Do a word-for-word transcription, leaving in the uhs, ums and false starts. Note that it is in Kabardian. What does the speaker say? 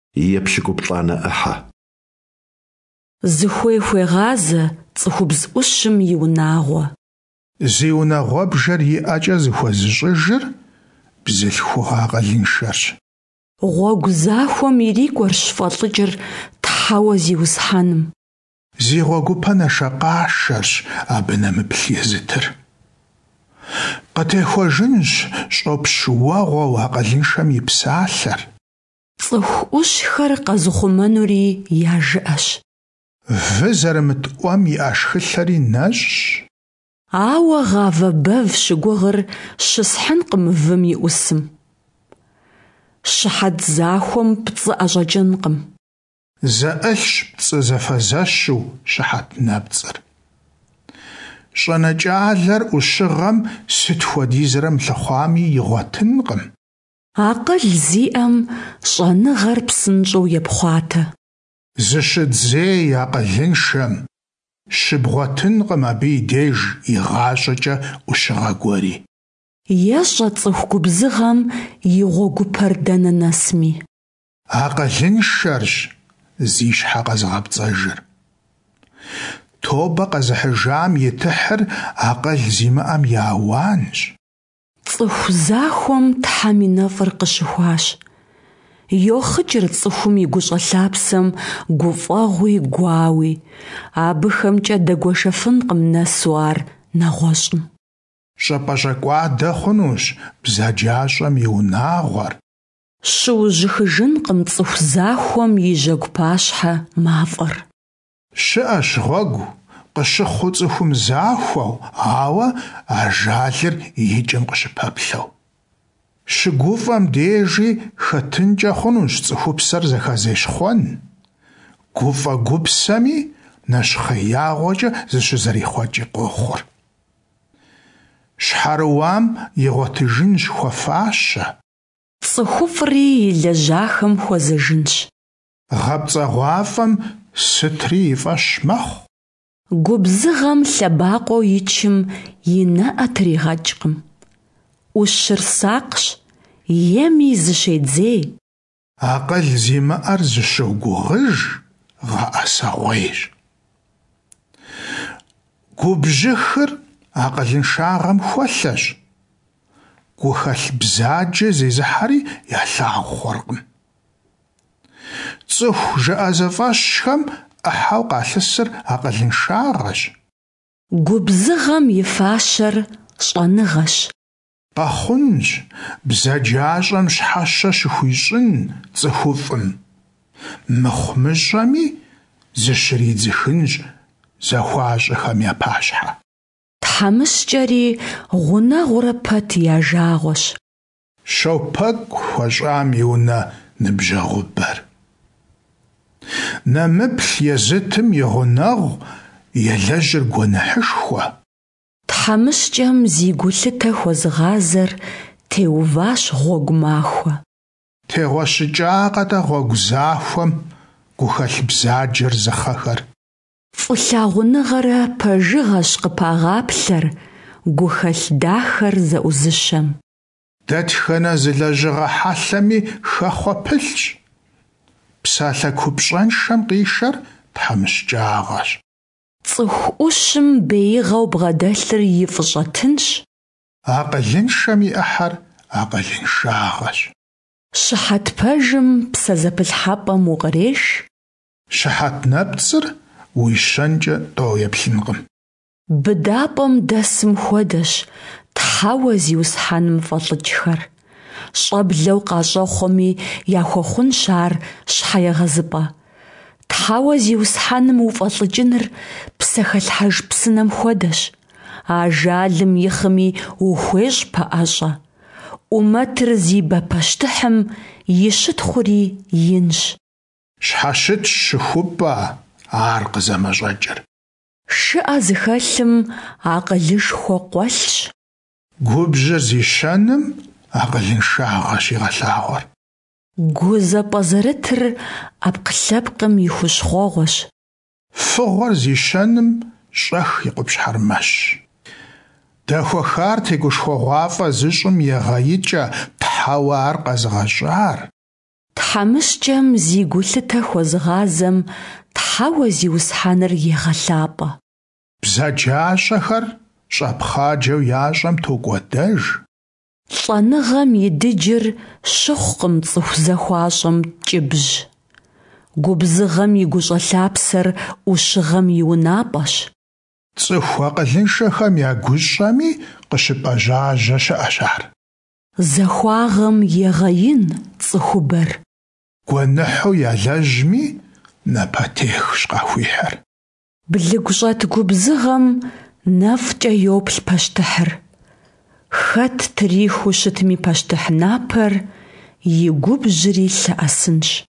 епщыкӏуплӏанэ ӏыхьэ. Зыхуей хуегъазэ цӏыхубз ӏущым и унагъуэ. Зи унагъуэбжэр иӏэкӏэ зыхуэзыщӏыжыр бзылъхугъэ акъылыншэрщ. Гъуэгу захуэм ирикӏуэрщ фӏэлӏыкӏыр тхьэуэ зиусхьэным. Зи гъуэгупэ нэшэкъашэрщ абы нэмыплъ езытыр. Къытехуэжынщ щӏопщ уэгъуэу акъылыншэм и псалъэр. Цӏыху ӏущхэр къэзыхъумэнури яжыӏэщ. Вы зэрымытӏуэм и ӏэшхылъэри нэщӏщ. Ауэ гъавэ бэв щыгугъыр щысхьынкъым вым и ӏусым. Щыхьэт захуэм пцӏы ӏэщӏэкӏынкъым. Зэӏылъщ пцӏы зэфэзэщу щыхьэт нэпцӏыр. Щӏэнэкӏалэр ӏущыгъэм сыт хуэдизрэ мылъыхъуами игъуэтынкъым. Акъыл зиӏэм щӏэныгъэр псынщӏэу епхъуатэ. Зыщыдзей акъылыншэм, щыбгъуэтынкъым абы и деж игъащӏэкӏэ ӏущыгъэ гуэри. Ещӏэ цӏыху губзыгъэм и гъуэгупэр дэнэ нэсми. Акъылыншэрщ зи щхьэ къэзыгъэпцӏэжыр. Тобэ къэзыхьыжам итыхьыр акъыл зимыӏэм и ауанщ. Цӏыху захуэм Тхьэм и нэфӏыр къыщыхуащ. Йохъыкӏыр цӏыхум и гущӏэлъапсэм гуфӏэгъуи гуауи. Абыхэмкӏэ дэгуэшэфынкъым нэсу ар нэгъуэщӏым. ЩӀэпӀэщӀэкӀуадэ хъунущ бзаджащӀэм и унагъуэр. Щыужьыхыжынкъым цӏыху захуэм и жьэгу пащхьэ мафӏэр. Щыӏэщ гъуэгу къыщыхъуу цӏыхум захуэу, ауэ ажалыр икӏым къыщыпэплъэу. Щыгуфӏэм дежи хэтынкӏэ хъунущ цӏыхупсэр зэхазещхъуэн. Гуфӏэ гупсэми нэщхъеягъуэкӏэ зыщызэрихъуэкӏи къохъур. Щхьэрыуам игъуэтыжынщ хуэфащэ. Цӏыхуфӏри и лэжьахэм хуэзэжынщ. Гъэпцӏэгъуафӏэм сытри и фӏэщ мэхъу. Губзыгъэм лъэбакъуэу ичым и нэӏэ тригъэкӏкъым. Ӏущыр сакъщ, еми зыщедзей. Акъыл зимыӏэр зыщогугъыж, гъэӏэсэгъуейщ. Губжьыхыр акъылыншагъэм хуэлъэщ. Гухэлъ бзаджэ зезыхьэри ялъагъу хъуркъым. Цӏыху жыӏэзэфӏэщхэм ӏыхьэу къалъысыр акъылыншагъэщ. Губзыгъэм и фащэр щӏэныгъэщ. Къэхъунщ бзаджащӏэм щхьэщэ щыхуищӏын цӏыхуфӏым. Мыхъумыщӏэми зыщридзыхынщ зэхуащӏэхэм я пащхьэ. Тхьэмыщкӏэри гъунэгъурэ пэт я жагъуэщ. Щопэгу хуэщӏам и унэ ныбжьэгъубэр. Нэмыплъ езытым и гъунэгъу елэжьыр гуэныхьышхуэ. Тхьэмыщкӏэм зи гулъытэ хуэзыгъазэр теуващ гъуэгу махуэ. Тегъуэщыкӏакъэ-тӏэ гъуэгу захуэм гухэлъ бзаджэр зыхъэхэр. Фӏылъагъуныгъэрэ пэжыгъэщ къыпагъаплъэр гухэлъ дахэр зэӏузыщэм. Дэтхэнэ зы лэжьыгъэ хьэлъэми хэхъуэ пылъщ. Псалъэ купщӏэншэм къишэр тхьэмыщкӏагъэщ. Цӏыху ӏущым беигъэу бгъэдэлъыр и фӏыщӏэтынщ. Акъылыншэм и ӏыхьэр акъылыншагъэщ. Щыхьэт пэжым псэ зэпылъхьэпӏэм укъреж. Щыхьэт нэпцӏыр уи щэнкӏэ тӏэу еплъынкъым. Быдапӏэм дэсым хуэдэщ тхьэуэ зиусхьэным фӏэлӏыкӏхэр. Щӏэблэу къащӏэхъуэми яхуэхъунщ ар щхьэегъэзыпӏэ. Тхьэуэ зиусхьэным уфӏэлӏыкӏыныр псэхэлъхьэж псынэм хуэдэщ. Ажалым ихъыми ухуещӏ пэӏэщӏэ. Ӏумэтыр зи бапэщтыхьым ищытхъури инщ. Щхьэщыт щыхупӏэ ар къызэмэщӏэкӏыр. Шыӏэ зыхэлъым акъылышхуэ къуэлъщ. Губжьыр зищэным акъылыншагъэщ игъэлъагъуэр. Гу зэпӏэзэрытыр ӏэпкълъэпкъым и хущхъуэгъуэщ. Фыгъуэр зищэным щӏэх и къупщхьэрмэщ. Дэхуэхар тегушхуэгъуафӏэ зыщӏым егъэикӏэ тхьэуэ ар къэзыгъэщӏар. Тхьэмыщкӏэм зи гулъытэ хуэзыгъазэм тхьэуэ зиусхьэныр егъэлъапӏэ. Бзаджащэхэр щӏэпхъаджэу ящӏэм токӏуэдэж. Лӏэныгъэм и дыджыр щыхъукъым цӏыху зэхуащӏэм кӏыбж. Губзыгъэм и гущӏэлъапсэр ӏущыгъэм и унапӏэщ. Цӏыху акъылыншэхэм я гущӏэми къыщыпӏэжьажьэ щыӏэщ ар. Зэхуагъэм егъэин цӏыхубэр. Гуэныхьу ялэжьми напэтехщ къахуихьыр. Блыгу щӏэт губзыгъэм нэфкӏэ йоплъ пащтыхьыр. Хэт трихыу щытми пащтыхь напэр и губжьри лъэӏэсынщ.